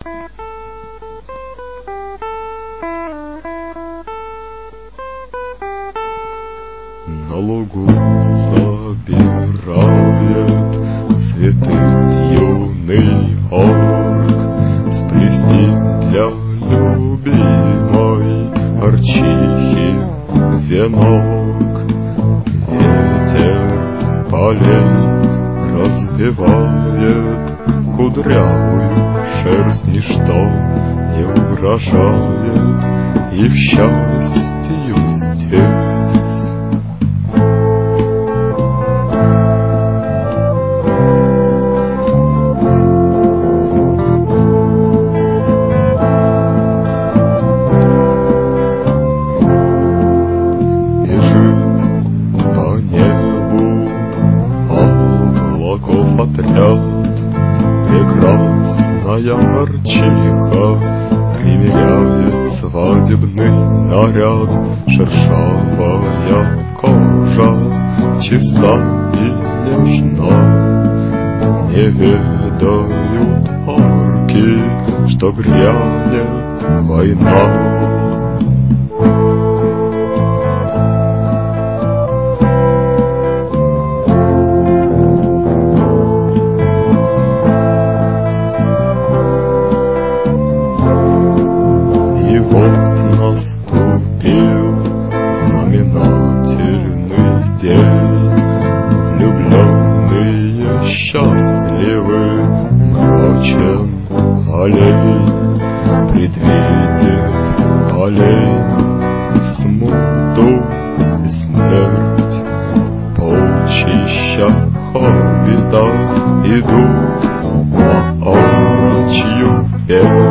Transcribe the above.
На лугу собирает цветы юный орк, сплести для любимой орчихи венок. Ветер полей развивает кудрявую шерсть, ничто не угрожает их счастью здесь. Отряд, прекрасная орчиха примеряет свадебный наряд. Шершавая кожа чиста и нежна, не ведают орки, что грянет война. Наступил знаменательный день, влюбленные счастливы, мрачен олень, предвидев олень смуту и смерть. Полчища хоббитов идут на орочью песнь.